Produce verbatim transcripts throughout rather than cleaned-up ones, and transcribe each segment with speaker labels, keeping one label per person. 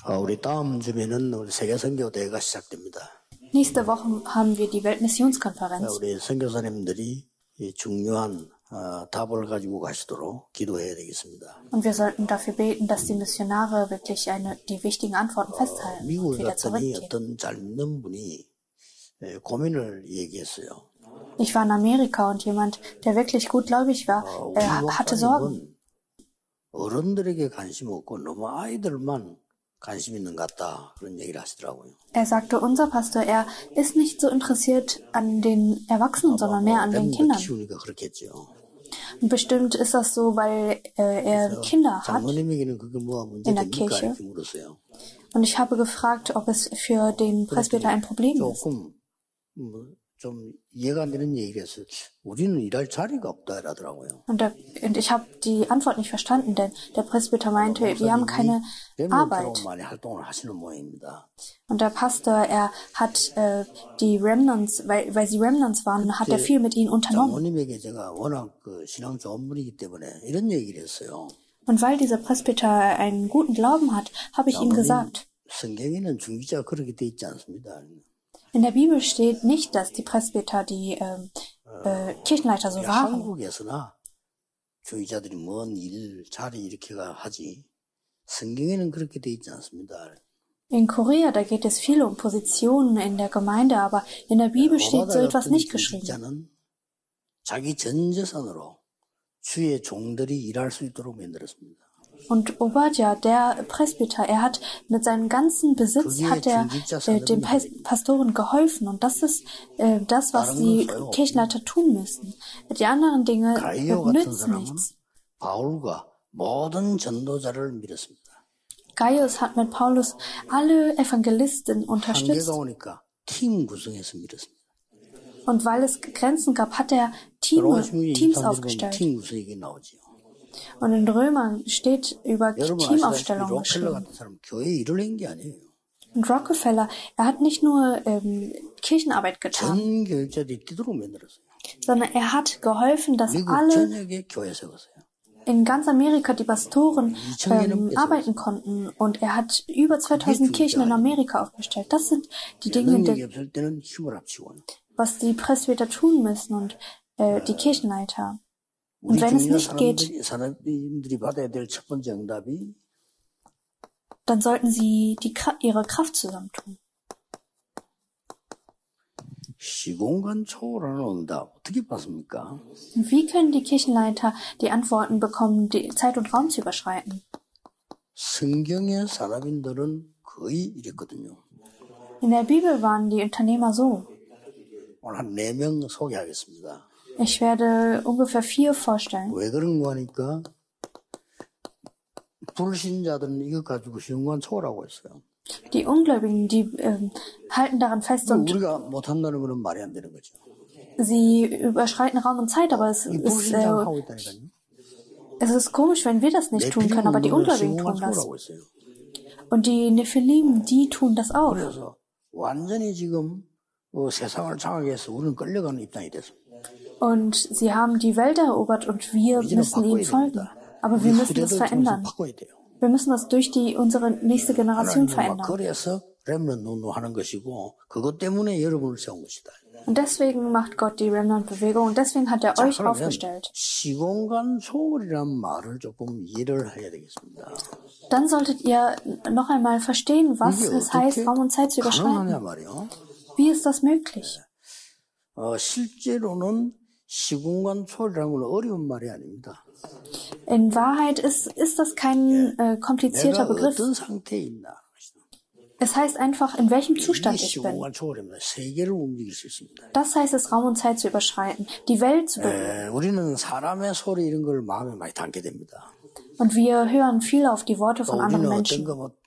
Speaker 1: 어, 우리 다음 주면은 우리 세계 선교 대회가 시작됩니다.
Speaker 2: Nächste Woche haben wir die Weltmissionskonferenz.
Speaker 1: 우리 선교사님들이 이 중요한 어, 답을 가지고 가시도록 기도해야 되겠습니다.
Speaker 2: Und wir sollten dafür beten, dass die Missionare wirklich eine, die wichtigen Antworten
Speaker 1: 어,
Speaker 2: festhalten und
Speaker 1: 미국에
Speaker 2: wieder
Speaker 1: 갔더니
Speaker 2: zurückgehen.
Speaker 1: 어떤 잘 믿는 분이 예, 고민을 얘기했어요.
Speaker 2: Ich war in Amerika und jemand, der wirklich gutgläubig war,
Speaker 1: 어,
Speaker 2: äh,
Speaker 1: 우리
Speaker 2: hatte Sorgen.
Speaker 1: 목사님은 어른들에게 관심 없고 너무 아이들만 관심 있는 것 같다. 그런 얘기를 하시더라고요.
Speaker 2: Er sagte, unser Pastor, er ist nicht so interessiert an den Erwachsenen, sondern mehr an den Kindern.
Speaker 1: 키우니까 그렇겠죠.
Speaker 2: Und bestimmt ist das so, weil äh, er Kinder hat
Speaker 1: 장로님에게는 그게 뭐가
Speaker 2: in der
Speaker 1: 문제됩니까?
Speaker 2: Kirche.
Speaker 1: 이렇게 물었어요.
Speaker 2: Und ich habe gefragt, ob es für den Presbyter ein Problem ist.
Speaker 1: 조금 뭐, 좀 이해가 안 되는 얘기를 했어요. 우리는 일할 자리가 없다 이러더라고요.
Speaker 2: Und, der, und ich habe die Antwort nicht verstanden, denn der Presbyter meinte, wir haben keine Arbeit.
Speaker 1: 많이 활동을 하시는 모양입니다.
Speaker 2: Und der Pastor, er hat äh, die Remnants, weil, weil sie Remnants waren, hat er viel mit ihnen unternommen.
Speaker 1: 장로님에게 제가 워낙 그 신앙 좋은 분이기 때문에 이런 얘기를 했어요.
Speaker 2: Und weil dieser Presbyter einen guten Glauben hat, habe ich ihm gesagt,
Speaker 1: 성경에는 중기자가 그렇게 돼 있지 않습니다.
Speaker 2: in der Bibel steht nicht, dass die Presbyter die äh, äh, Kirchenleiter so waren.
Speaker 1: 한국에서나 주의자들이 뭔 일, 자리 이렇게가 하지. 성경에는 그렇게 돼 있지 않습니다.
Speaker 2: In Korea, da geht es viel um Positionen in der Gemeinde, aber in der Bibel steht so etwas nicht geschrieben.
Speaker 1: 자기 전 재산으로 주의 종들이 일할 수 있도록 만들었습니다.
Speaker 2: Und Obadja, der Presbyter, er hat mit seinem ganzen Besitz hat er äh, den Pastoren geholfen. Und das ist äh, das, was die Kirchenleiter tun müssen. Die anderen Dinge äh, nützen nichts.
Speaker 1: 바울과 모든 전도자를 밀었습니다.
Speaker 2: Gaius hat mit Paulus alle Evangelisten unterstützt.
Speaker 1: 한계가 오니까 팀 구성해서 밀었습니다.
Speaker 2: Und weil es Grenzen gab, hat er Team, Teams aufgestellt.
Speaker 1: 팀 구성이 나오지요.
Speaker 2: Und in Römern steht über Teamaufstellung geschrieben. Und Rockefeller, er hat nicht nur ähm, Kirchenarbeit getan, sondern er hat geholfen, dass alle in ganz Amerika die Pastoren ähm, arbeiten konnten. Und er hat über zweitausend Kirchen in Amerika aufgestellt. Das sind die Dinge, die, was die Presbyter tun müssen und äh, die Kirchenleiter. Und wenn es nicht geht, dann sollten sie die, ihre Kraft zusammentun. Wie können die Kirchenleiter die Antworten bekommen, die Zeit und Raum zu überschreiten? In der Bibel waren die Unternehmer so. Ich werde ungefähr vier vorstellen.
Speaker 1: 왜 그런가 하니까 불신자들은 이것 가지고 시험관 초월하고 있어요.
Speaker 2: Die Ungläubigen, die äh, halten daran fest und
Speaker 1: 우리가 못한다는 것은 말이 안 되는 거죠.
Speaker 2: Sie überschreiten Raum und Zeit, aber es ist, äh, es ist komisch, wenn wir das nicht tun können, aber die Ungläubigen tun das. Und die Nephilim, die tun das auch.
Speaker 1: 그래서 완전히 지금 어, 세상을 장악해 해서 우리는 끌려가는 입장이 됐습니다.
Speaker 2: Und sie haben die Welt erobert und wir müssen ihnen folgen. Aber wir müssen das verändern. Wir müssen das durch die, unsere nächste Generation verändern. Und deswegen macht Gott die Remnant-Bewegung und deswegen hat er euch aufgestellt. Dann solltet ihr noch einmal verstehen, was es heißt, Raum und Zeit zu überschreiten. Wie ist das möglich?
Speaker 1: 실제로는 시공간 초월이라는 건 어려운 말이 아닙니다.
Speaker 2: In Wahrheit ist, ist das kein äh, komplizierter Begriff. Es heißt einfach, in welchem Zustand ich bin. Das heißt es, Raum und Zeit zu überschreiten, die Welt zu berühren. Und wir hören viel auf die Worte von anderen Menschen.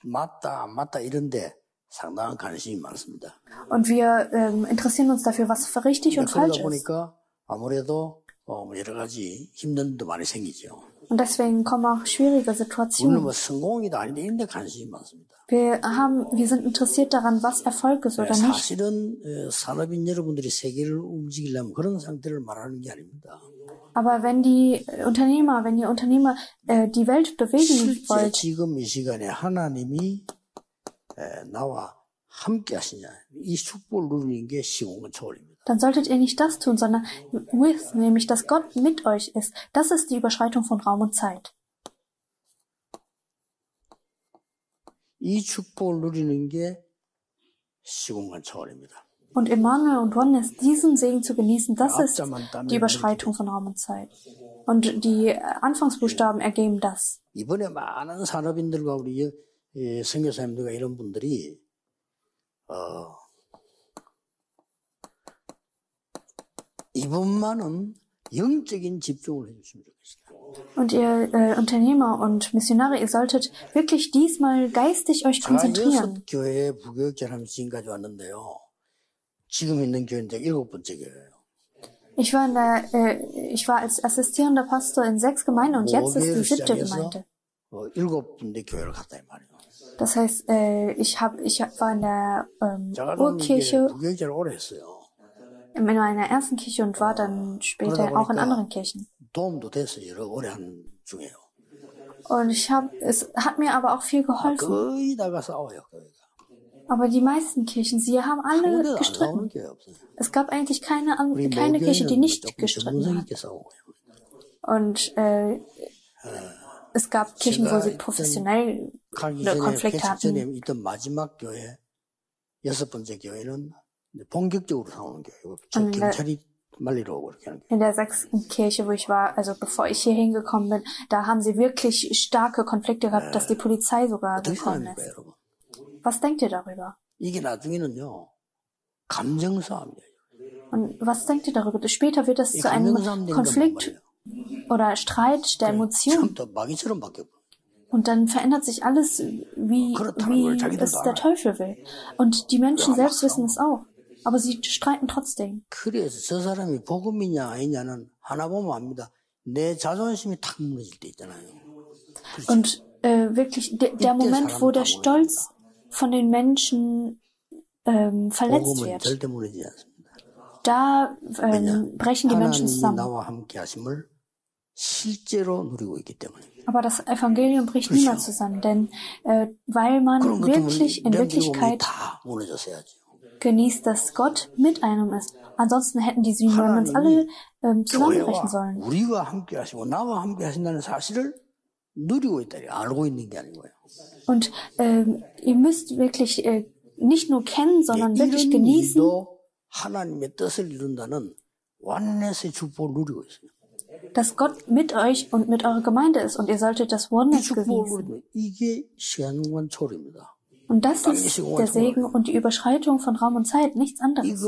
Speaker 1: 상당한 관심이 많습니다.
Speaker 2: Und wir ähm, interessieren uns dafür, was für richtig und falsch ist.
Speaker 1: 아무래도 어, 여러 가지 힘든 일도 많이 생기죠.
Speaker 2: Und deswegen kommen auch schwierige Situationen.
Speaker 1: 우리는 뭐 성공이다 아닌데 이런 데 관심이 많습니다.
Speaker 2: Wir haben, wir sind interessiert daran, was Erfolg ist oder nicht.
Speaker 1: 사실은 산업인 여러분들이 세계를 움직이려면 그런 상태를 말하는 게 아닙니다.
Speaker 2: Aber wenn die Unternehmer, wenn ihr Unternehmer äh, die Welt bewegen wollt,
Speaker 1: 지금 이 시간에 하나님이 에, 나와 함께 하시냐. 이 축복을 누리는 게 시공간 초월입니다.
Speaker 2: Dann solltet ihr nicht das tun, sondern with, nämlich dass Gott mit euch ist. Das ist die Überschreitung von Raum und Zeit.
Speaker 1: 이 축복을 누리는 게 시공간 초월입니다.
Speaker 2: Und Emmanuel und Oneness, diesen Segen zu genießen, das ist die Überschreitung von Raum und Zeit. Und die Anfangsbuchstaben ergeben das.
Speaker 1: 이번에 많은 산업인들과 우리 선교사님들과 이런 분들이 어, 이분만은 영적인 집중을 해주시면 좋겠어요.
Speaker 2: Und ihr äh, Unternehmer und Missionare, ihr solltet wirklich diesmal geistig euch konzentrieren.
Speaker 1: 교회 부교육자라면서 지금까지 왔는데요. 지금 있는 교회는 이제 일곱 번째 교회예요.
Speaker 2: Ich war in der, äh, ich war als assistierender Pastor in sechs Gemeinden und jetzt ist die siebte Gemeinde.
Speaker 1: 어, 일곱 군데 교회를 갔다 이 말이에요.
Speaker 2: Das heißt, äh, ich hab, ich war in der ähm, Urkirche,
Speaker 1: 부교육자를 오래 했어요.
Speaker 2: in meiner ersten Kirche und war dann später auch in anderen Kirchen.
Speaker 1: 도움도 됐어요. 여러 오래 한 중에요.
Speaker 2: Und ich habe, es hat mir aber auch viel geholfen.
Speaker 1: 거의 다가 싸워요, 교회가.
Speaker 2: Aber die meisten Kirchen, sie haben alle gestritten. Es gab eigentlich keine, keine Kirche, die nicht gestritten hat. Und äh, es gab Kirchen, wo sie professionell Konflikte hatten. In der sechsten Kirche, wo ich war, also bevor ich hier hingekommen bin, da haben sie wirklich starke Konflikte gehabt, dass die Polizei sogar gekommen ist. Was denkt ihr darüber? Und was denkt ihr darüber? Später wird es zu einem Konflikt oder Streit der Emotionen. Und dann verändert sich alles, wie, wie es der Teufel will. Und die Menschen selbst wissen es auch. Aber sie streiten trotzdem. Und äh, wirklich, der, der Moment, wo der Stolz von den Menschen ähm, verletzt wird, da ähm, brechen die Menschen zusammen. Aber das Evangelium bricht niemals zusammen, denn äh, weil man wirklich in Wirklichkeit genießt, dass Gott mit einem ist. Ansonsten hätten die sieben Remnants alle ähm, zusammenbrechen sollen. Und ähm, ihr müsst wirklich äh, nicht nur kennen, sondern wirklich genießen, dass Gott mit euch und mit eurer Gemeinde ist und ihr solltet das Oneness genießen. Und das ist der Segen und die Überschreitung von Raum und Zeit, nichts anderes.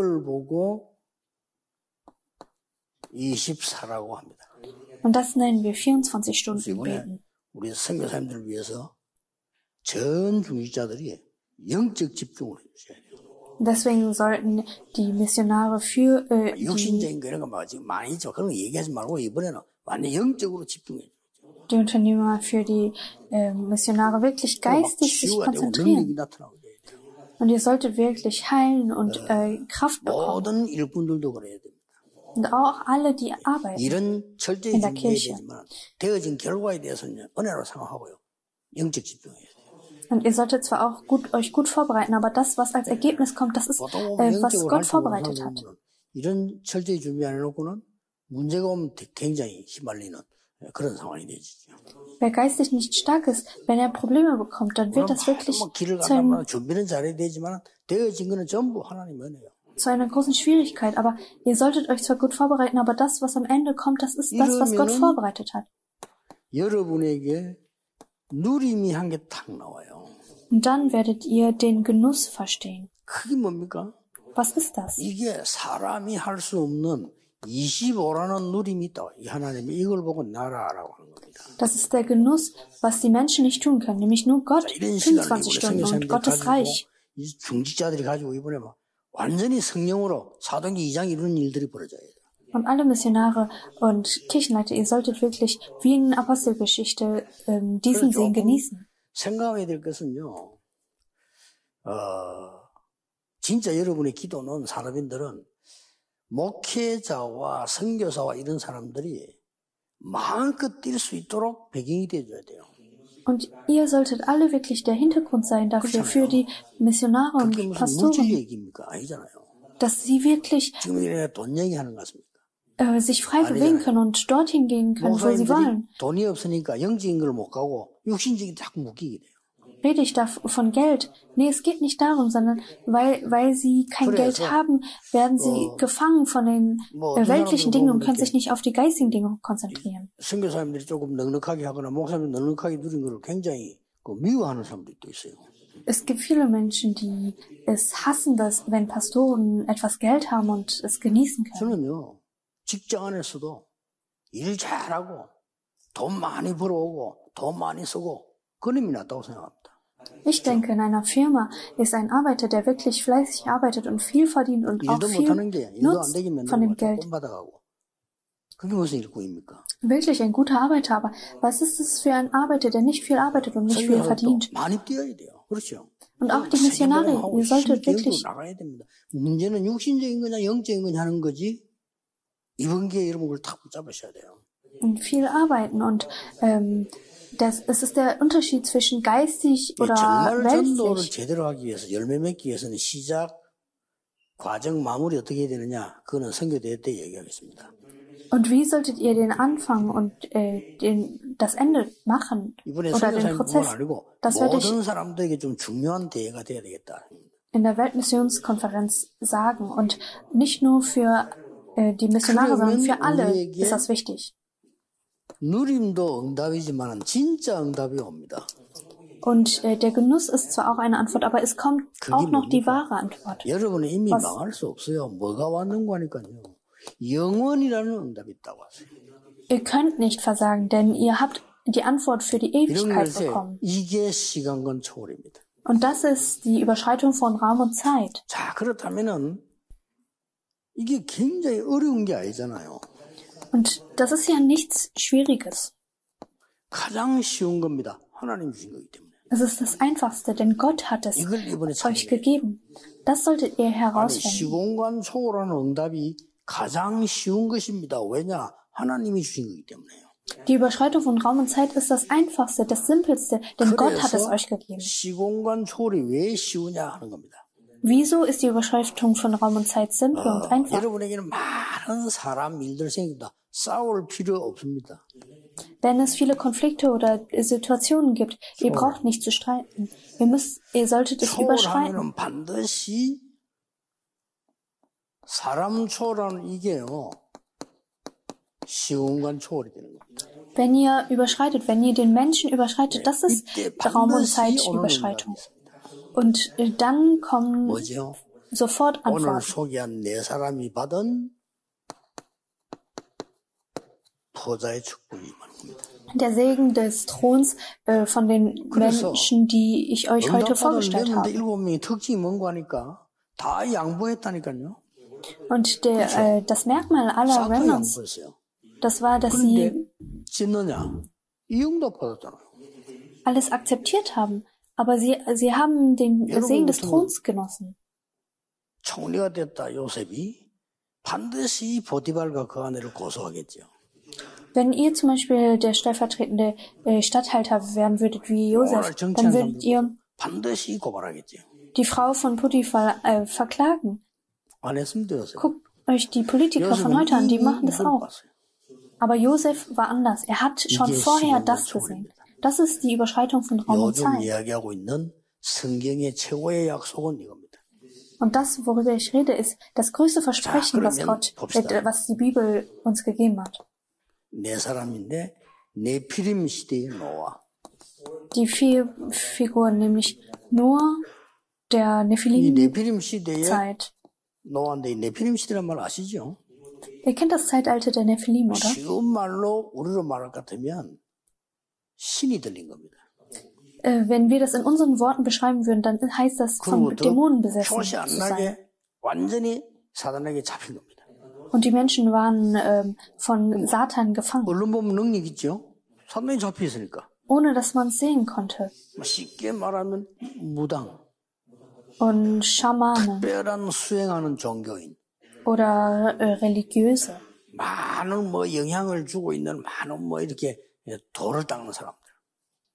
Speaker 2: Und das nennen wir vierundzwanzig Stunden beten.
Speaker 1: 우리 선교사님들을 위해서 전 중직자들이 영적 집중을 해주셔야 돼요.
Speaker 2: Deswegen sollten die Missionare für äh,
Speaker 1: 육신적인 거 이런 거 막 지금 많이 있죠. 그런 거 얘기하지 말고 이번에는 완전 영적으로 집중해.
Speaker 2: Die Unternehmer für die äh, Missionare wirklich geistig sich konzentrieren. Und ihr solltet wirklich heilen und äh, Kraft bekommen.
Speaker 1: 모든 일꾼들도 그래야 됩니다.
Speaker 2: Und auch alle, die arbeiten in der Kirche. Und ihr solltet zwar auch gut, euch gut vorbereiten, aber das, was als Ergebnis kommt, das ist, äh, was Gott vorbereitet hat. Wer geistig nicht stark ist, wenn er Probleme bekommt, dann wird das wirklich zu einem zu einer großen Schwierigkeit, aber ihr solltet euch zwar gut vorbereiten, aber das, was am Ende kommt, das ist das, was Gott vorbereitet hat. Und dann werdet ihr den Genuss verstehen. Was ist das? Das ist der Genuss, was die Menschen nicht tun können, nämlich nur Gott, fünfundzwanzig Stunden und Gottes Reich.
Speaker 1: 완전히 성령으로 사도행전 이 장 이루는 일들이 벌어져야 돼요.
Speaker 2: Und alle Missionare und Kirchenleiter, ihr solltet wirklich wie in Apostelgeschichte ähm, diesen Segen genießen.
Speaker 1: 생각해야 될 것은요. 어, 진짜 여러분의 기도는 산업인들은 목회자와 선교사와 이런 사람들이 마음껏 뛸 수 있도록 배경이 되어줘야 돼요.
Speaker 2: Und ihr solltet alle wirklich der Hintergrund sein dafür, für die Missionare und Pastoren, dass sie wirklich äh, sich frei bewegen können und dorthin gehen können, wo sie wollen. Rede ich da von Geld? Nee, es geht nicht darum, sondern weil, weil sie kein Geld haben, werden sie gefangen von den äh, weltlichen Dingen und können sich nicht auf die geistigen Dinge konzentrieren. Es gibt viele Menschen, die es hassen, dass, wenn Pastoren etwas Geld haben und es genießen können.
Speaker 1: 직장 안에서도 일 잘하고 돈 많이 벌어오고 돈 많이 쓰고 그런 힘이 낫다고 생각합니다.
Speaker 2: Ich denke, in einer Firma ist ein Arbeiter, der wirklich fleißig arbeitet und viel verdient und auch viel nutzt von dem Geld. Wirklich ein guter Arbeiter, aber was ist es für ein Arbeiter, der nicht viel arbeitet und nicht viel verdient? Und auch die Missionare, ihr solltet wirklich
Speaker 1: 문제는 육신적인 거냐 영적인 거냐 하는 거지 이번 기회에 여러분 그걸 다 붙잡으셔야 돼요.
Speaker 2: viel arbeiten und ähm, das, es ist der Unterschied zwischen geistig oder
Speaker 1: 정말 전도를
Speaker 2: weltlich.
Speaker 1: 제대로 하기 위해서 열매 맺기 위해서는 시작, 과정, 마무리 어떻게 해야 되느냐 그거는 선교대회 때 얘기하겠습니다.
Speaker 2: Und wie solltet ihr den Anfang und äh, den, das Ende machen oder den Prozess? Das werde ich
Speaker 1: 모든 사람들에게 좀 중요한 대회가 돼야 되겠다.
Speaker 2: in der Weltmissionskonferenz sagen und nicht nur für äh, die Missionare, sondern für alle ist das wichtig.
Speaker 1: 누림도 응답이지만 진짜 응답이 옵니다.
Speaker 2: Und äh, der Genuss ist zwar auch eine Antwort, aber es kommt auch noch die wahre Antwort.
Speaker 1: 여러분은 이미 망할 수 없어요. 뭐가 왔는 거니까요. 영원이라는 응답이 있다고 하세요.
Speaker 2: Ihr könnt nicht versagen, denn ihr habt die Antwort für die Ewigkeit bekommen.
Speaker 1: 이게 시간과 초월입니다.
Speaker 2: Und das ist die Überschreitung von Raum und Zeit.
Speaker 1: 자, 그렇다면은 이게 굉장히 어려운 게 아니잖아요.
Speaker 2: Und das ist ja nichts Schwieriges.
Speaker 1: 가장 쉬운 겁니다. 하나님 주신 거기 때문에.
Speaker 2: Es ist das Einfachste, denn Gott hat es euch gegeben. Das solltet ihr herausfinden.
Speaker 1: 시공간 초월하는 응답이 가장 쉬운 것입니다. 왜냐? 하나님이 주신 거기 때문에요.
Speaker 2: Die Überschreitung von Raum und Zeit ist das Einfachste, das Simpelste, denn Gott hat es euch gegeben.
Speaker 1: 시공간 초월이 왜 쉬우냐 하는 겁니다.
Speaker 2: Wieso ist die Überschreitung von Raum und Zeit simpel
Speaker 1: 어,
Speaker 2: und einfach?
Speaker 1: 여러분에게는 많은 사람 일들 생깁니다. 싸울 필요 없습니다.
Speaker 2: Wenn es viele Konflikte oder Situationen gibt, ihr braucht nicht zu streiten. Ihr müsst, ihr solltet es überschreiten.
Speaker 1: 반드시 사람 초월하는 이게요. 시공간 초월이 되는 겁니다.
Speaker 2: Wenn ihr überschreitet, wenn ihr den Menschen überschreitet, das ist Raum- und Zeitüberschreitung. Und dann kommen
Speaker 1: 뭐죠?
Speaker 2: sofort
Speaker 1: 오늘
Speaker 2: Antworten.
Speaker 1: 소개한 네 사람이 받은 보좌의 축복이 임하는 겁니다.
Speaker 2: Der Segen des Throns äh, von den Menschen, die ich euch heute vorgestellt habe.
Speaker 1: 일곱 명이 특징이 뭔가 하니까 다 양보했다니까요.
Speaker 2: Und der, äh, das Merkmal aller Remnants, das war, dass sie
Speaker 1: 짓느냐? 이 응답 받았잖아요.
Speaker 2: alles akzeptiert haben. Aber sie, sie haben den Segen des Throns genossen.
Speaker 1: 총리가 됐다 요셉이 반드시 보디발과 그 아내를 고소하겠죠.
Speaker 2: Wenn ihr zum Beispiel der stellvertretende äh, Statthalter werden würdet wie Josef, dann würdet ihr
Speaker 1: 반드시 고발하겠죠.
Speaker 2: die Frau von Potiphar äh, verklagen.
Speaker 1: 안 했으면 되었어요.
Speaker 2: Guckt euch die Politiker von heute an, die machen das auch. Aber Josef war anders. Er hat schon vorher das gesehen. Das ist die Überschreitung von Raum und Zeit.
Speaker 1: 이야기하고 있는 성경의 최고의 약속은 이겁니다.
Speaker 2: Und das, worüber ich rede, ist das größte Versprechen, was Gott, äh, was die Bibel uns gegeben hat.
Speaker 1: 네 사람인데 네피림 시대의 노아.
Speaker 2: Die vier Figuren, nämlich Noah, der Nephilim-Zeit.
Speaker 1: 노아인데 네피림 시대란 말 아시죠?
Speaker 2: Ihr kennt das Zeitalter der Nephilim, oder?
Speaker 1: 쉬운 말로 우리로 말할 것 같으면 신이 들린 겁니다.
Speaker 2: Äh, wenn wir das in unseren Worten beschreiben würden, dann heißt das von Dämonen besessen zu sein.
Speaker 1: 완전히 사단에게 잡힌 겁니다.
Speaker 2: Und die Menschen waren ähm, von Satan gefangen.
Speaker 1: 얼른 보면 능력 있죠? 사단에 잡혀 있으니까.
Speaker 2: Ohne dass man es sehen konnte.
Speaker 1: 쉽게 말하면 무당.
Speaker 2: Und Schamanen.
Speaker 1: 특별한 수행하는 종교인.
Speaker 2: Oder äh, Religiöse.
Speaker 1: 많은 뭐 영향을 주고 있는 많은 뭐 이렇게 돌을 닦는 사람들.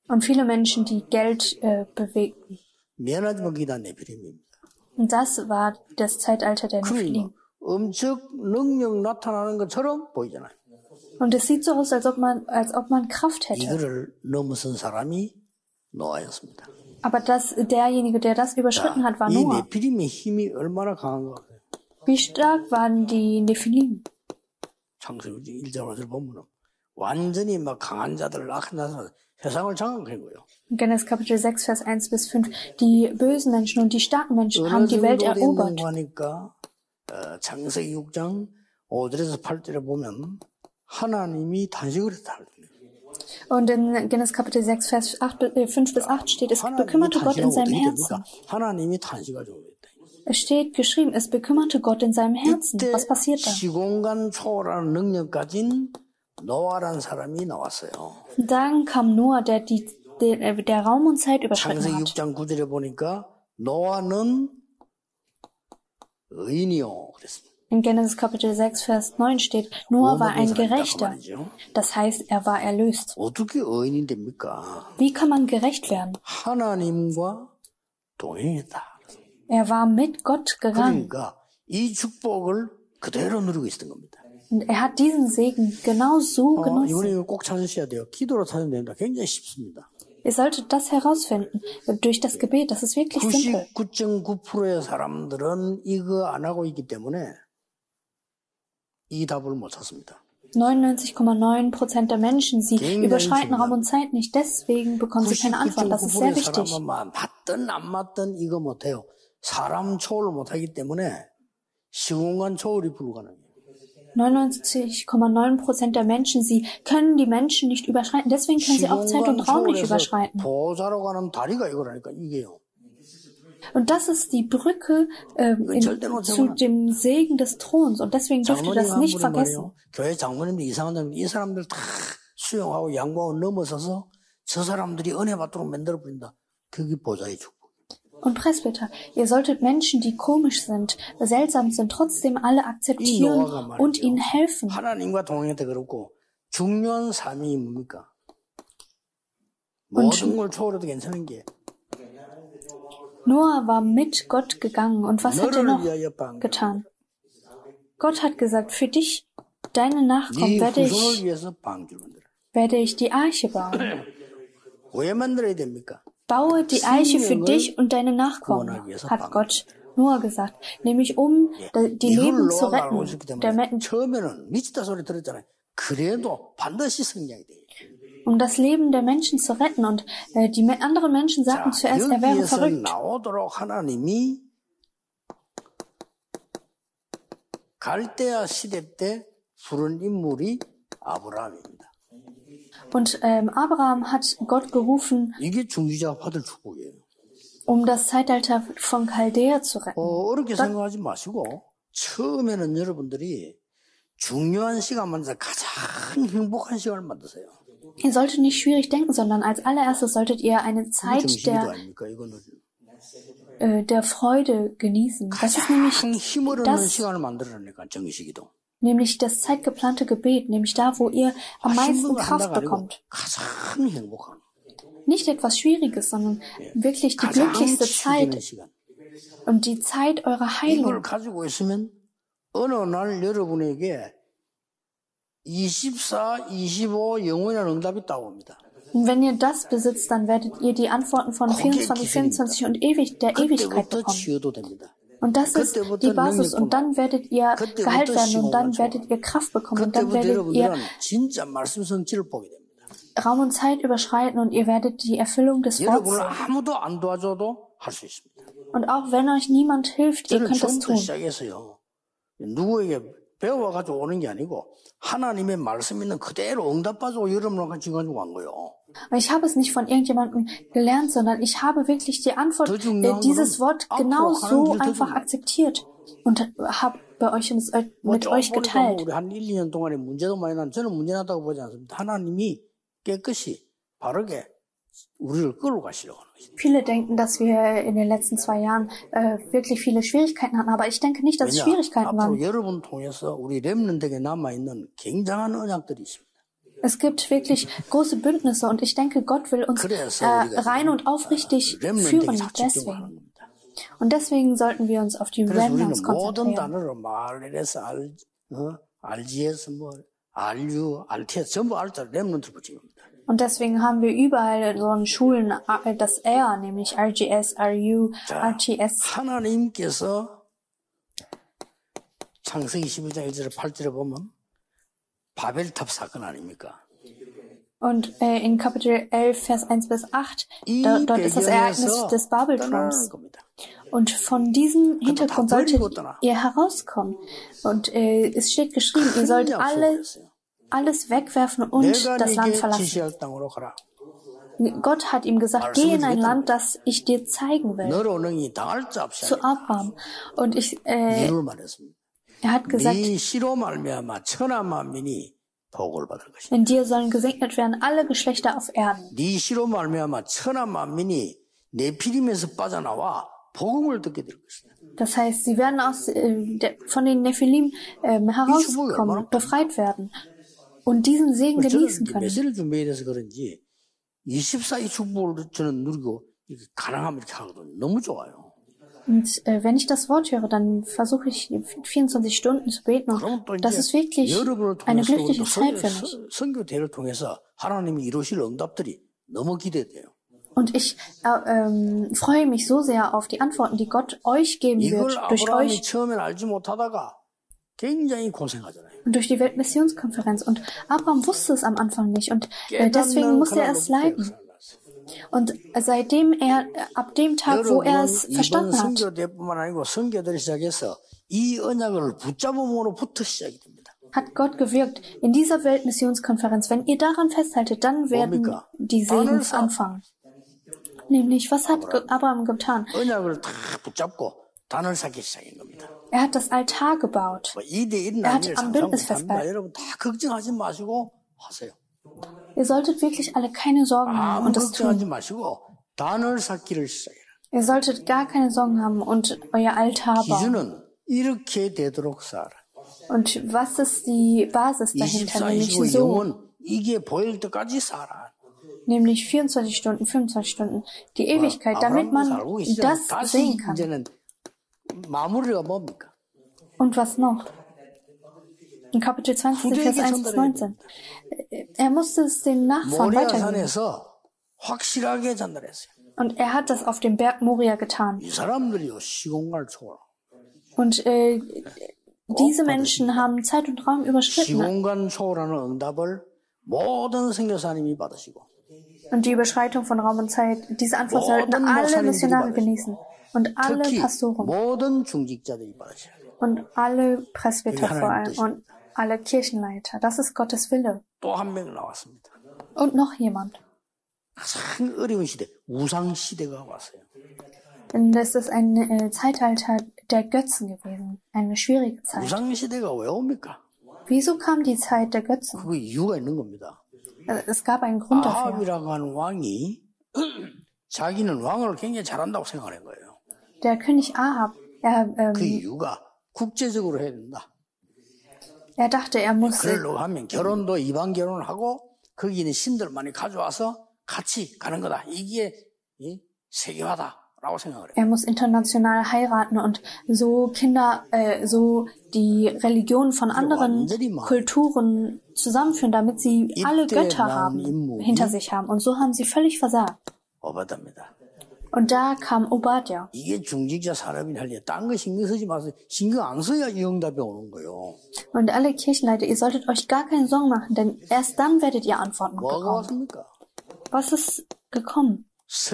Speaker 2: Und viele Menschen, die Geld äh, bewegten.
Speaker 1: 미안하지만 그게 다 네피림입니다.
Speaker 2: Und das war das Zeitalter der Nephilim.
Speaker 1: 엄청 능력 나타나는 것처럼 보이잖아요.
Speaker 2: Und es sieht so aus, als ob man, als ob man Kraft hätte.
Speaker 1: 이거를 넘어선 사람이 노아였습니다.
Speaker 2: Aber das, derjenige, der das überschritten hat, war
Speaker 1: 이
Speaker 2: Noah.
Speaker 1: 네피림의 힘이 얼마나 강한가.
Speaker 2: Wie stark waren die Nephilim?
Speaker 1: 창세기 일 절 오 절 보면 완전히 막 강한 자들, 악한 자들 세상을 장악한 거예요.
Speaker 2: In Genesis Kapitel sechs, Vers eins bis fünf. Die bösen Menschen und die starken Menschen haben die Welt erobert.
Speaker 1: 하니까 어, 창세기 육 장 오 절에서 팔 절에 보면 하나님이 탄식을 했다.
Speaker 2: Und in Genesis Kapitel sechs, Vers fünf bis acht steht, es bekümmerte Gott in seinem Herzen.
Speaker 1: 하나님이 탄식하죠.
Speaker 2: Es steht geschrieben, es bekümmerte Gott in seinem Herzen. Was passiert da?
Speaker 1: 시공간 초월하는 능력 가진 노아라는 사람이 나왔어요.
Speaker 2: Dann kam Noah, der die der, der Raum und Zeit überschritten
Speaker 1: 창세기
Speaker 2: hat.
Speaker 1: 육 장 구 절에 보니까 노아는 의인이요 그랬습니다.
Speaker 2: In Genesis Kapitel sechs, Vers neun steht, Noah war ein Gerechter. Das heißt, er war erlöst.
Speaker 1: 어떻게 의인이 됩니까?
Speaker 2: Wie kann man gerecht werden?
Speaker 1: 하나님과 동행했다.
Speaker 2: Er war mit Gott gegangen.
Speaker 1: 그러니까 이 축복을 그대로 누리고 있었던 겁니다.
Speaker 2: Und er hat diesen Segen genau so
Speaker 1: 어,
Speaker 2: genossen.
Speaker 1: 이번에 꼭 찾으셔야 돼요. 기도로 찾으면 됩니다. 굉장히 쉽습니다.
Speaker 2: Ihr solltet das herausfinden durch das Gebet. Das ist wirklich simpel.
Speaker 1: 구십구 점 구 퍼센트의 사람들은 이거 안 하고 있기 때문에 이 답을 못 찾습니다.
Speaker 2: neunundneunzig Komma neun Prozent der Menschen, sie überschreiten Raum und Zeit nicht. Deswegen bekommen sie keine Antwort. Das ist sehr wichtig.
Speaker 1: 사람은 맞든 안 맞든 이거 못해요. 사람 초월을 못하기 때문에 시공간 초월이 불가능해요.
Speaker 2: neunundneunzig Komma neun Prozent der Menschen, sie können die Menschen nicht überschreiten. Deswegen können sie auch Zeit und Raum nicht überschreiten.
Speaker 1: 보좌로 가는 다리가 이거라니까 이게요.
Speaker 2: Und das ist die Brücke äh, in, zu dem Segen des Throns. Und deswegen dürft ihr das nicht vergessen.
Speaker 1: 교회 장로님들 이상한 사람들, 이 사람들 다 수용하고 양보하고 넘어서서 저 사람들이 은혜 받도록 만들어 버린다. 그게 보좌의 축복.
Speaker 2: Und Presbyter, ihr solltet Menschen, die komisch sind, seltsam sind, trotzdem alle akzeptieren und ihnen helfen.
Speaker 1: 하나님과 동행했다 그렇고 중요한 삶이 뭡니까? 모든 걸 초월해도 괜찮은 게.
Speaker 2: Noah war mit Gott gegangen. Und was hat er noch getan? Gott hat gesagt, für dich, deine Nachkommen, werde ich, werde ich die Arche bauen.
Speaker 1: 왜 만들어야 됩니까?
Speaker 2: Baue die Eiche für dich und deine Nachkommen, hat Gott Noah gesagt, nämlich um die Leben zu retten. Der
Speaker 1: 처음에는 미치다 소리 들었잖아요. 그래도 반드시 성장이 돼요.
Speaker 2: Um das Leben der Menschen zu retten. Und äh, die anderen Menschen sagten zuerst, er wäre verrückt.
Speaker 1: 나오도록 하나님이 갈대아 시대 때 부른 인물이 아브라함입니다.
Speaker 2: Und ähm, Abraham hat Gott gerufen,
Speaker 1: 이게 중지자가 받을 축복이에요.
Speaker 2: um das Zeitalter von Chaldea zu retten.
Speaker 1: 어, 어렵게 생각하지 마시고 처음에는 여러분들이 중요한 시간 만들어서 가장 행복한 시간을 만드세요.
Speaker 2: Ihr solltet nicht schwierig denken, sondern als allererstes solltet ihr eine Zeit der, äh, der Freude genießen. Das ist nämlich das, nämlich das zeitgeplante Gebet, nämlich da, wo ihr am meisten Kraft bekommt. Nicht etwas Schwieriges, sondern wirklich die glücklichste Zeit und die Zeit eurer Heilung.
Speaker 1: 이십사, 이십오 영원한 응답이 있다고 합니다.
Speaker 2: Und wenn ihr das besitzt, dann werdet ihr die Antworten von vierundzwanzig, vierundzwanzig und ewig, der Ewigkeit bekommen. Und das ist die Basis. Und dann werdet ihr geheilt werden und dann werdet ihr Kraft bekommen und dann werdet ihr Raum und Zeit überschreiten und ihr werdet die Erfüllung des Wortes sehen. Und auch wenn euch niemand hilft, ihr könnt das tun.
Speaker 1: 배워가지고 오는 게 아니고 하나님의 말씀 있는 그대로 응답받고 여러분과 같이 가지고 온 거예요.
Speaker 2: Ich habe es nicht von irgendjemandem gelernt, sondern ich habe wirklich die Antwort, dieses Wort genau so einfach akzeptiert und habe bei euch mit euch geteilt.
Speaker 1: 우리 한 일, 이 년 동안에 문제도 많이 난 저는 문제 났다고 보지 않습니다. 하나님이 깨끗이 바르게 우리를 끌고 가시려고 하는 것입니다.
Speaker 2: Viele denken, dass wir in den letzten zwei Jahren äh, wirklich viele Schwierigkeiten hatten, aber ich denke nicht, dass es Schwierigkeiten waren.
Speaker 1: 앞으로 여러분 통해서 우리 렘넌트에게 남아 있는 굉장한 언약들이 있습니다.
Speaker 2: Es gibt wirklich große Bündnisse und ich denke, Gott will uns äh, rein und aufrichtig führen. Deswegen. Und deswegen sollten wir uns auf die Remnants konzentrieren. Und deswegen haben wir überall so in Schulen das R, nämlich R G S, R U, R T S.
Speaker 1: 하나님께서 창세기 십일 장 일 절에 팔 절에 보면 바벨탑 사건 아닙니까?
Speaker 2: Und äh, in Kapitel elf, Vers eins bis acht, da, dort ist das Ereignis des Babelturms. Und von diesem Hintergrund solltet ihr herauskommen. Und äh, es steht geschrieben, ihr sollt alle, alles wegwerfen und das Land verlassen. Gott hat ihm gesagt, geh in ein Land, das ich dir zeigen will. Zu Abraham. Und ich, äh, er hat gesagt, in dir sollen gesegnet werden alle Geschlechter auf Erden. Das heißt, sie werden aus, äh, der, von den Nephilim äh, herauskommen, befreit werden und diesen Segen genießen können. Und äh, wenn ich das Wort höre, dann versuche ich vierundzwanzig Stunden zu beten und das ist wirklich eine glückliche Zeit für mich. Und ich äh, ähm, freue mich so sehr auf die Antworten, die Gott euch geben wird, durch euch und durch die Weltmissionskonferenz. Und Abraham wusste es am Anfang nicht und äh, deswegen musste er es leiden. Und seitdem er, ab dem Tag, wo er es verstanden hat, hat Gott gewirkt. In dieser Weltmissionskonferenz, wenn ihr daran festhaltet, dann werden die Segen anfangen. Nämlich, was hat Abraham getan? Er hat das Altar gebaut. Er hat am Bündnis festgehalten. Ihr solltet wirklich alle keine Sorgen haben und das tun. Ihr solltet gar keine Sorgen haben und euer Altar bauen. Und was ist die Basis dahinter? Nämlich so. Nämlich vierundzwanzig Stunden, fünfundzwanzig Stunden. Die Ewigkeit, damit man das sehen kann. Und was noch? In Kapitel zwanzig, Vers eins bis neunzehn. Er musste es den Nachfahren weitergeben. Und er hat das auf dem Berg Moria getan. Und äh, diese Menschen haben Zeit und Raum überschritten. Und die Überschreitung von Raum und Zeit, diese Antwort sollten alle Missionare genießen. Und alle Pastoren. Und alle Presbyter vor allem. Und alle Kirchenleiter. Das ist Gottes Wille. Und noch jemand. Denn das ist ein äh, Zeitalter der Götzen gewesen. Eine schwierige Zeit. Wieso kam die Zeit der Götzen? Also, es gab einen Grund dafür. Der König Ahab, er, ähm, er dachte, er musste. Er muss international heiraten und so Kinder, äh, so die Religion von anderen Kulturen zusammenführen, damit sie alle Götter haben, hinter sich haben. Und so haben sie völlig versagt. Und da kam Obadja. Und alle Kirchenleiter, ihr solltet euch gar keine Sorgen machen, denn erst dann werdet ihr Antworten bekommen. Was ist gekommen?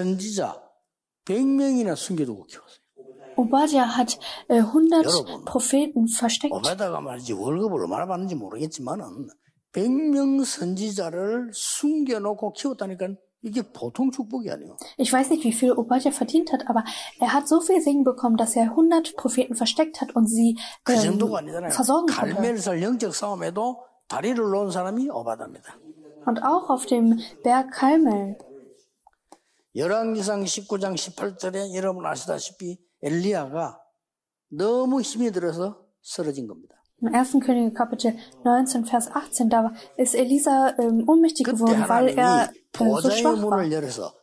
Speaker 2: Obadja hat äh, hundert Propheten versteckt.
Speaker 1: 백 명 선지자를 숨겨놓고 키웠다니까 이게 보통 축복이 아니에요.
Speaker 2: Ich weiß nicht, wie viel Obadja verdient hat, aber er hat so viel Segen bekommen, dass er hundert Propheten versteckt hat und sie ähm, versorgen konnte.
Speaker 1: 갈멜살 영적 싸움에도 다리를 놓은 사람이 오바다입니다.
Speaker 2: Und auch auf dem Berg Karmel.
Speaker 1: 열왕기상 십구 장 십팔 절에 여러분 아시다시피 엘리야가 너무 힘이 들어서 쓰러진 겁니다.
Speaker 2: Im ersten Könige Kapitel neunzehn, Vers achtzehn, da ist Elisa ähm, ohnmächtig geworden, weil er äh, so schwach war.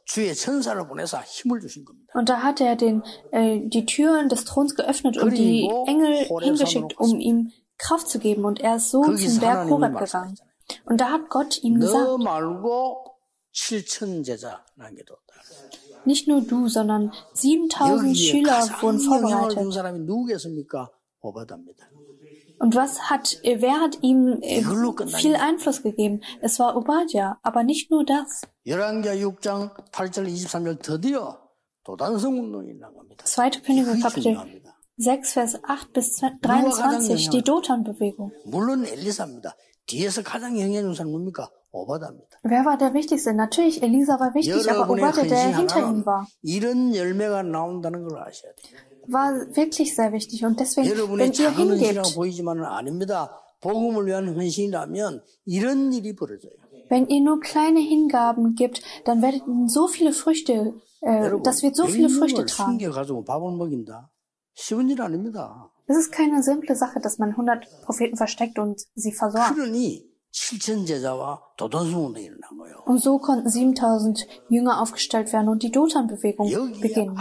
Speaker 2: Und da hat er den, äh, die Türen des Throns geöffnet und die Engel hingeschickt, um ihm Kraft zu geben. Und er ist so zum Berg Horeb gegangen. Und da hat Gott ihm gesagt, nicht nur du, sondern siebentausend Schüler wurden vorbereitet. Und was hat, wer hat ihm äh, viel Einfluss gegeben? Es war Obadja, aber nicht nur das. zweite Könige Kapitel sechs, Vers acht bis dreiundzwanzig, die Dothan-Bewegung. Wer war der Wichtigste? Natürlich, Elisa war wichtig, aber Obadja, der hinter ihm war, war wirklich sehr wichtig. Und deswegen, wenn ihr hingebt, wenn ihr nur kleine Hingaben gibt, dann werdet ihr so viele Früchte, äh, das wird so viele Früchte tragen. Es ist keine simple Sache, dass man hundert Propheten versteckt und sie versorgt. Und so konnten siebentausend Jünger aufgestellt werden und die Dothan-Bewegung beginnen.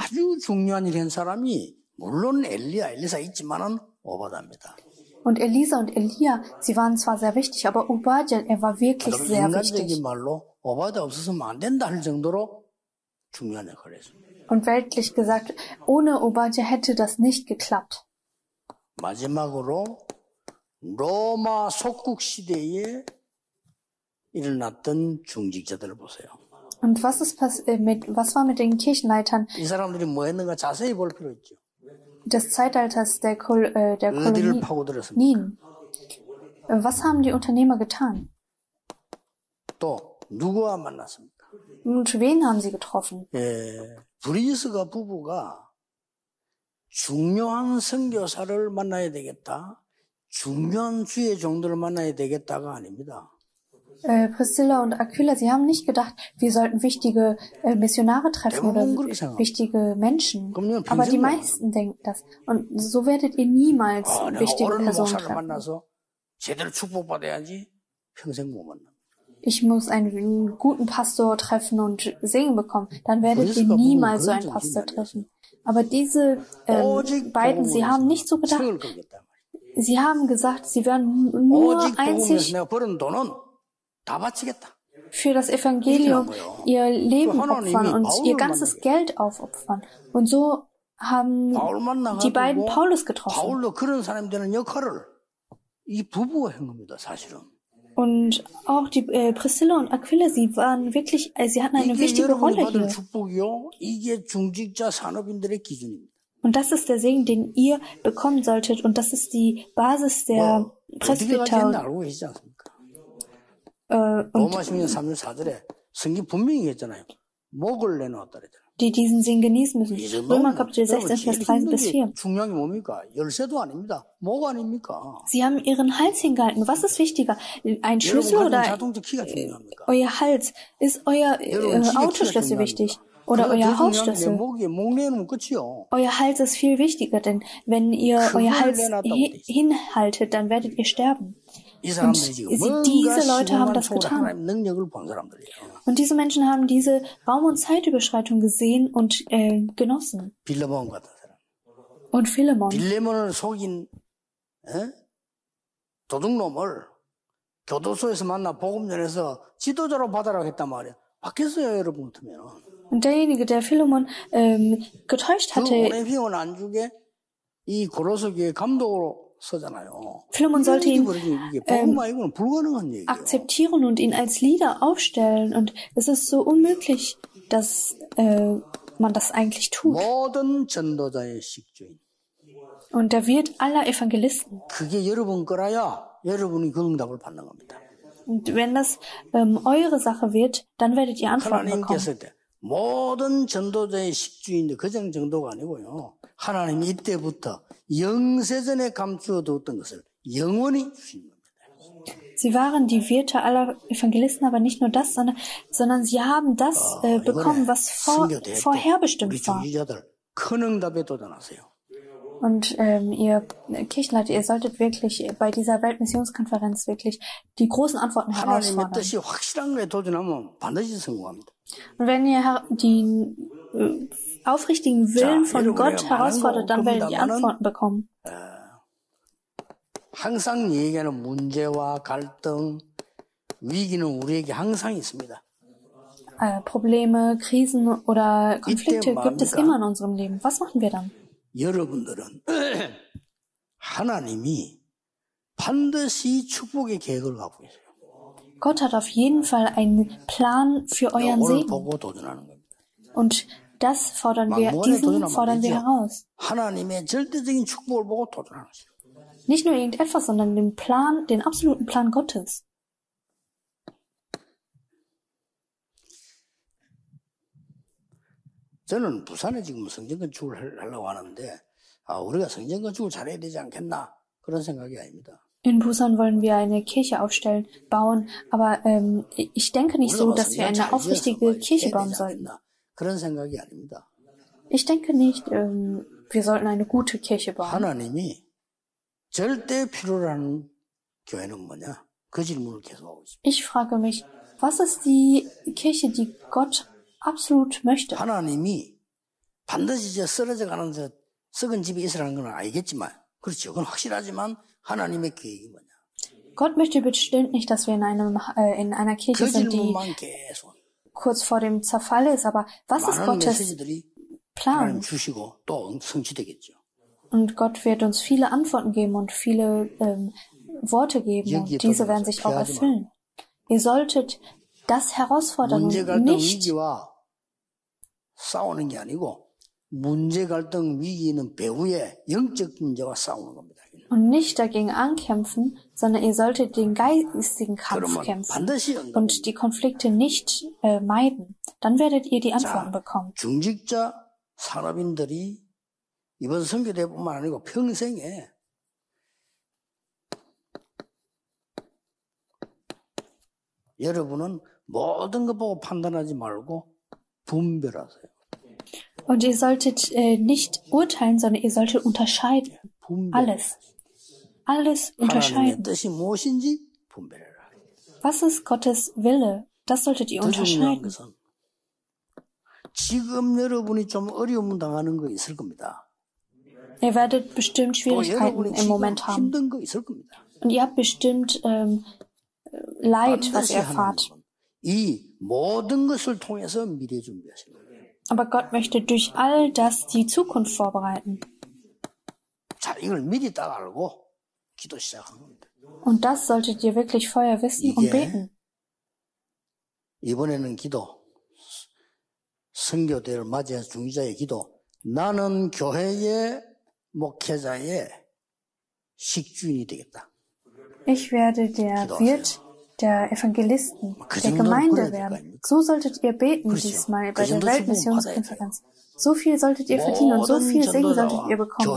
Speaker 2: Und Elisa und Elia, sie waren zwar sehr wichtig, aber Obadja, er war wirklich sehr wichtig. Und weltlich gesagt, ohne Obadja hätte das nicht geklappt.
Speaker 1: 마지막으로 로마 속국 시대에 일어났던 중직자들을 보세요.
Speaker 2: Und was ist mit, was war mit den Kirchenleitern?
Speaker 1: 이 사람들이 뭐 했는가 자세히 볼 필요 있죠.
Speaker 2: Des Zeitalters der, Kol, äh, der Kolonien. Was haben die Unternehmer getan?
Speaker 1: 또 누구와 만났습니까?
Speaker 2: Und wen haben sie getroffen?
Speaker 1: 예, 브리스가 부부가 중요한 선교사를 만나야 되겠다. 중요한 주의 종들을 만나야 되겠다가 아닙니다.
Speaker 2: Äh, Priscilla und Aquila, sie haben nicht gedacht, wir sollten wichtige äh, Missionare treffen oder wichtige Menschen. Aber die meisten denken das. Und so werdet ihr niemals oh, wichtige Personen treffen. Ich muss einen guten Pastor treffen und Segen bekommen. Dann werdet ihr niemals so einen Pastor treffen. Aber diese ähm, beiden, sie haben nicht so gedacht. Sie haben gesagt, sie werden nur einzig für das Evangelium ihr Leben opfern und ihr ganzes Geld aufopfern. Und so haben die beiden Paulus getroffen. Und auch die äh, Priscilla und Aquila, sie waren wirklich, äh, sie hatten eine wichtige Rolle hier. Und das ist der Segen, den ihr bekommen solltet. Und das ist die Basis der Presbyter. Und, äh, und die diesen Segen genießen müssen. Römer Kapitel sechzehn, Vers drei bis vier. Sie haben ihren Hals hingehalten. Was ist wichtiger? Ein Schlüssel oder äh, euer Hals? Ist euer äh, Autoschlüssel wichtig? Oder euer Hausschlüssel? Euer Hals ist viel wichtiger, denn wenn ihr euer Hals hi- hinhaltet, dann werdet ihr sterben. Und sie, diese Leute haben das getan. Und diese Menschen haben diese Raum- und Zeitüberschreitung gesehen und äh, genossen. Und Philemon.
Speaker 1: 빌레몬을 속인 에? 도둑놈을 교도소에서 만나 복음 전해서 지도자로 받아라고 했단 말이야. 받겠어요, 여러분 같으면.
Speaker 2: Und derjenige, der Philemon ähm, getäuscht hatte,
Speaker 1: 이 고로서 교회 감독으로
Speaker 2: Philemon sollte ihn ähm, akzeptieren und ihn als Leader aufstellen. Und es ist so unmöglich, dass äh, man das eigentlich tut. Und der Wirt aller Evangelisten. Und wenn das ähm, eure Sache wird, dann werdet ihr Antworten bekommen.
Speaker 1: 모든 전도자의 식주인데 그냥 정도가 아니고요. 하나님이 이때부터 영세전에 감추어 두었던 것을 영원히 주신 겁니다.
Speaker 2: Sie waren die Wirte aller Evangelisten, aber nicht nur das, sondern, sondern sie haben das äh, bekommen, was vor, vorherbestimmt war. Und ähm, ihr Kirchenleiter, ihr solltet wirklich bei dieser Weltmissionskonferenz wirklich die großen Antworten herausfordern. Und wenn ihr die äh, aufrichtigen Willen von Gott herausfordert, dann werdet ihr Antworten bekommen.
Speaker 1: 항상 얘기하는 문제와 갈등, 위기는 우리에게 항상 있습니다.
Speaker 2: Äh, Probleme, Krisen oder Konflikte gibt es immer in unserem Leben. Was machen wir dann?
Speaker 1: 여러분들은 하나님이 반드시 축복의 계획을 갖고 계세요.
Speaker 2: Gott hat auf jeden Fall einen Plan für euren Segen.
Speaker 1: 보고 도전하는 겁니다.
Speaker 2: Und das fordern wir, diesen fordern wir heraus.
Speaker 1: 하나님의 절대적인 축복을 보고 도전하는 것이죠.
Speaker 2: Nicht nur irgendetwas, sondern den Plan, den absoluten Plan Gottes.
Speaker 1: 저는 부산에 지금 성전 건축을 하려고 하는데 아, 우리가 성전 건축을 잘해야 되지 않겠나 그런 생각이 아닙니다.
Speaker 2: In Busan wollen wir eine Kirche aufstellen, bauen, aber ähm, ich denke nicht so, dass wir eine aufrichtige Kirche bauen sollten.
Speaker 1: 그런 생각이 아닙니다.
Speaker 2: Ich denke nicht, ähm, wir sollten eine gute Kirche bauen.
Speaker 1: 하나님이 절대 필요로 하는 교회는 뭐냐? 그 질문을 계속하고 있습니다.
Speaker 2: Ich frage mich, was ist die Kirche, die Gott absolut möchte?
Speaker 1: 하나님이 반드시 저 쓰러져가는 저 썩은 집에 있으라는 건 알겠지만, 그렇죠. 그건 확실하지만 하나님의 계획이 뭐냐?
Speaker 2: Gott möchte bestimmt nicht, dass wir in einem äh, in einer Kirche
Speaker 1: 그
Speaker 2: sind, die
Speaker 1: 질문만 계속
Speaker 2: kurz vor dem Zerfall ist. Aber was ist
Speaker 1: 많은
Speaker 2: Gottes
Speaker 1: 메시지들이
Speaker 2: Plan?
Speaker 1: 하나님 주시고 또 성취되겠죠.
Speaker 2: Und Gott wird uns viele Antworten geben und viele ähm, Worte geben und diese werden sich auch erfüllen. Ihr solltet das herausfordern und nicht
Speaker 1: 싸우는 게 아니고 문제 갈등 위기는 배후에 영적 문제와 싸우는 겁니다.
Speaker 2: Und nicht dagegen ankämpfen, sondern ihr solltet den geistigen Kampf kämpfen und die Konflikte nicht äh, meiden. Dann werdet ihr die Antworten bekommen.
Speaker 1: 중직자 산업인들이 이번 선교대뿐만 아니고 평생에 여러분은 모든 것 보고 판단하지 말고 분별하세요.
Speaker 2: Und ihr solltet äh, nicht urteilen, sondern ihr solltet unterscheiden. Alles. Alles unterscheiden.
Speaker 1: 뜻이 무엇인지 분별해라.
Speaker 2: Was ist Gottes Wille? Das solltet ihr unterscheiden.
Speaker 1: 지금 여러분이 좀 어려움 당하는 거 있을 겁니다.
Speaker 2: Ihr werdet bestimmt Schwierigkeiten im Moment haben.
Speaker 1: 힘든 거 있을 겁니다.
Speaker 2: Und ihr habt bestimmt ähm, Leid, was ihr erfahrt.
Speaker 1: 이 모든 것을 통해서 미래 준비하시는 거예요.
Speaker 2: Aber Gott möchte durch all das die Zukunft vorbereiten.
Speaker 1: 자, 이걸 미리 딱 알고 기도 시작하는 겁니다.
Speaker 2: Und das solltet ihr wirklich vorher wissen und beten.
Speaker 1: 이번에는 기도, 선교대를 맞이해서 중지자의 기도, 나는 교회의 목회자의 식주인이 되겠다.
Speaker 2: Ich werde der Wirt der Evangelisten, der Gemeinde werden. So solltet ihr beten diesmal bei der Weltmissionskonferenz. So viel solltet ihr verdienen und so viel Segen solltet ihr bekommen.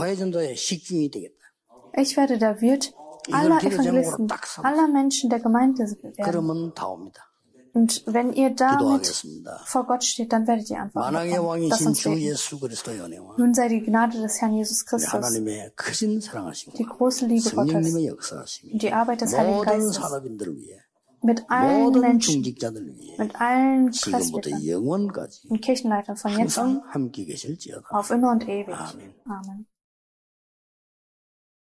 Speaker 2: Ich werde der Wirt aller Evangelisten, aller Menschen der Gemeinde werden. Und wenn ihr damit vor Gott steht, dann werdet ihr antworten bekommen. Lass uns beten. Nun sei die Gnade des Herrn Jesus Christus, die große Liebe Gottes und die Arbeit des Heiligen Geistes mit allen Menschen, mit allen Presbytern und Kirchenleitern von jetzt an auf immer und ewig. Amen.